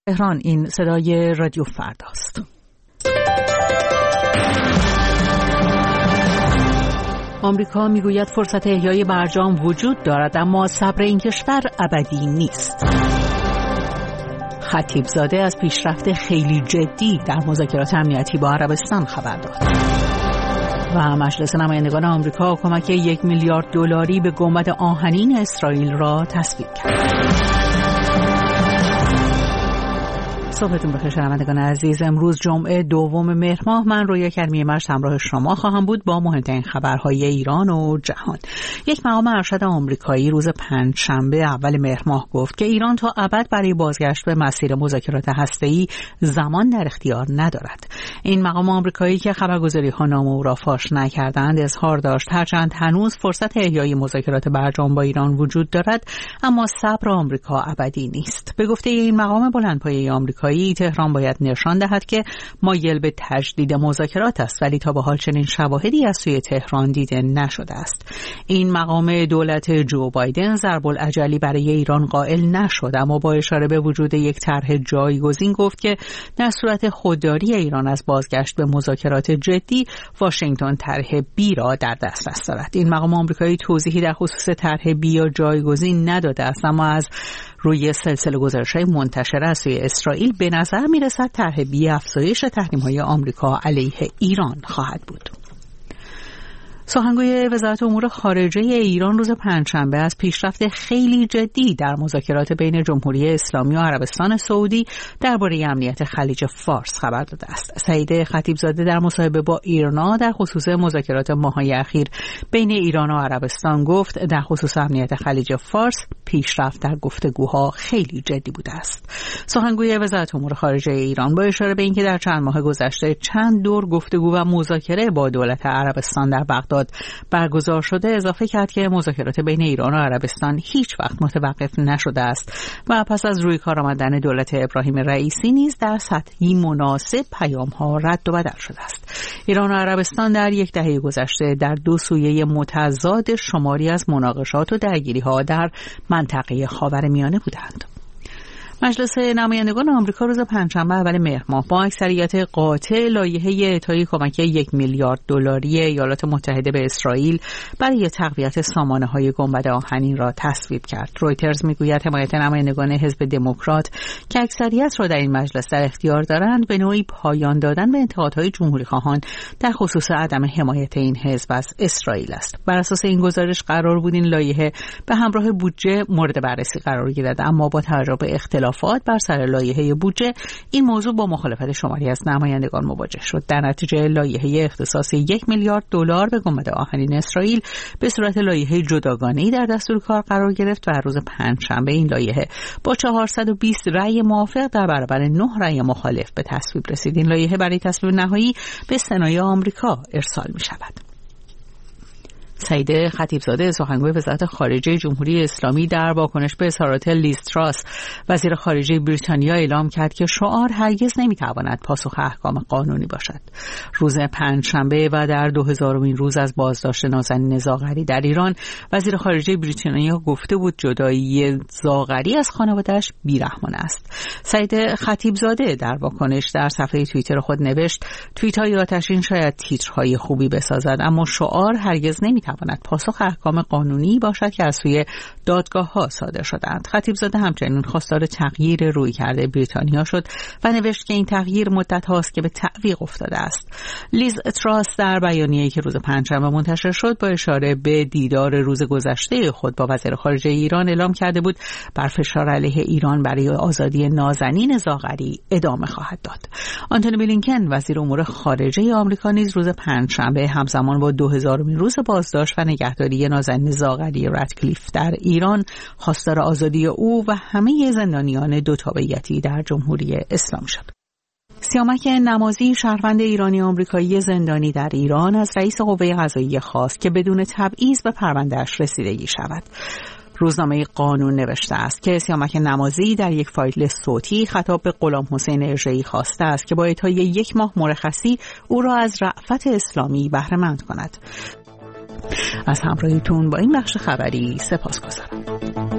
تهران، این صدای رادیو فرداست. آمریکا میگوید فرصت احیای برجام وجود دارد، اما صبر این کشور ابدی نیست. خطیبزاده از پیشرفت خیلی جدی در مذاکرات امنیتی با عربستان خبر داد. و مجلس نمایندگان آمریکا کمک 1 میلیارد دلاری به گنبد آهنین اسرائیل را تصویب کرد. صبحتون بخیر شنوندگان عزیز. امروز جمعه 2 مهر ماه، من رویا کریمی مرز همراه شما خواهم بود با مهمترین خبرهای ایران و جهان. یک مقام ارشد آمریکایی روز پنجشنبه اول مهر ماه گفت که ایران تا ابد برای بازگشت به مسیر مذاکرات هسته‌ای زمان در اختیار ندارد. این مقام آمریکایی که خبرگزاری‌ها نام او را فاش نکردند اظهار داشت هرچند هنوز فرصت احیای مذاکرات برجام با ایران وجود دارد، اما صبر آمریکا ابدی نیست. به گفته این مقام بلندپایه آمریکا تهران باید نشان دهد که مایل به تجدید مذاکرات است، ولی تا به حال چنین شواهدی از سوی تهران دیده نشده است. این مقام دولت جو بایدن ضرب العجلی برای ایران قائل نشد، اما با اشاره به وجود یک طرح جایگزین گفت که در صورت خودداری ایران از بازگشت به مذاکرات جدی، واشنگتن طرح بی را در دسترس دارد. این مقام آمریکایی توضیحی در خصوص طرح بی یا جایگزین نداده است، اما از روی سلسله گزارش‌های منتشر از سوی اسرائیل به نظر می‌رسد طرح بی افزایش تحریم‌های آمریکا علیه ایران خواهد بود. سخنگوی وزارت امور خارجه ایران روز پنجشنبه از پیشرفت خیلی جدی در مذاکرات بین جمهوری اسلامی و عربستان سعودی درباره امنیت خلیج فارس خبر داده است. سعید خطیبزاده در مصاحبه با ایرنا در خصوص مذاکرات ماه‌های اخیر بین ایران و عربستان گفت در خصوص امنیت خلیج فارس پیشرفت در گفتگوها خیلی جدی بوده است. سخنگوی وزارت امور خارجه ایران با اشاره به اینکه در چند ماه گذشته چند دور گفتگو و مذاکره با دولت عربستان در بغداد برگزار شده اضافه کرد که مذاکرات بین ایران و عربستان هیچ وقت متوقف نشده است و پس از روی کار آمدن دولت ابراهیم رئیسی نیز در سطحی مناسب پیام‌ها رد و بدل شده است. ایران و عربستان در یک دهه گذشته در دو سویه متضاد شماری از مناقشات و درگیری‌ها در منطقه خاورمیانه بودند. مجلس نمایندگان آمریکا روز پنجشنبه اول مهر ماه با اکثریت قاطع لایحه اعطای کمک 1 میلیارد دلاری ایالات متحده به اسرائیل برای تقویت سامانه‌های گنبد آهنین را تصویب کرد. رویترز میگوید حمایت نمایندگان حزب دموکرات که اکثریت را در این مجلس در اختیار دارند به نوعی پایان دادن به انتقادهای جمهوری‌خواهان در خصوص عدم حمایت این حزب از اسرائیل است. بر اساس این گزارش قرار بود این لایحه به همراه بودجه مورد بررسی قرار گیرد، اما با توجه به اختلافات بر سر لایحه بودجه این موضوع با مخالفت شماری از نمایندگان مواجه شد. در نتیجه لایحه اختصاص 1 میلیارد دلار به گنبد آهنین اسرائیل به صورت لایحه جداگانه‌ای در دستور کار قرار گرفت و روز پنجشنبه این لایحه با 420 رأی موافق در برابر 9 رأی مخالف به تصویب رسید. این لایحه برای تصویب نهایی به سنای آمریکا ارسال می‌شود. سعید خطیبزاده سخنگوی وزارت خارجه جمهوری اسلامی در واکنش به اظهارات لیز تراس وزیر خارجه بریتانیا اعلام کرد که شعار هرگز نمیتواند پاسخ احکام قانونی باشد. روز پنجشنبه و در 2000مین روز از بازداشت نازنین زاغری در ایران، وزیر خارجه بریتانیا گفته بود جدایی زاغری از خانواده‌اش بیرحمانه است. سعید خطیبزاده در واکنش در صفحه توییتر خود نوشت: توییت‌های آتشین شاید تیترهای خوبی بسازد، اما شعار هرگز نمیتواند پاسخ احکام قانونی باشد که از سوی دادگاه‌ها صادر شدند. خطیبزاده همچنین خواستار تغییر رویکرد بریتانیا شد و نوشت که این تغییر مدت هاست که به تعویق افتاده است. لیز تراس در بیانیه‌ای که روز پنجشنبه منتشر شد با اشاره به دیدار روز گذشته خود با وزیر خارجه ایران اعلام کرده بود بر فشار علیه ایران برای آزادی نازنین زاغری ادامه خواهد داد. آنتونی بلینکن وزیر امور خارجه آمریکا نیز روز پنجشنبه همزمان با 2000مین روز بازداشت و نگهداری نازنین زاغری رادکلیف در ایران خواستار آزادی او و همه زندانیان دو تابعیتی در جمهوری اسلامی شد. سیامک نمازی شهروند ایرانی آمریکایی زندانی در ایران از رئیس قوه قضاییه خواست که بدون تبعیض به پرونده‌اش رسیدگی شود. روزنامه قانون نوشته است که سیامک نمازی در یک فایل صوتی خطاب به غلام حسین ارجایی خواسته است که با اعطای 1 ماه مرخصی او را از رأفت اسلامی بهره مند کند. از همراهیتون با این بخش خبری سپاسگزارم.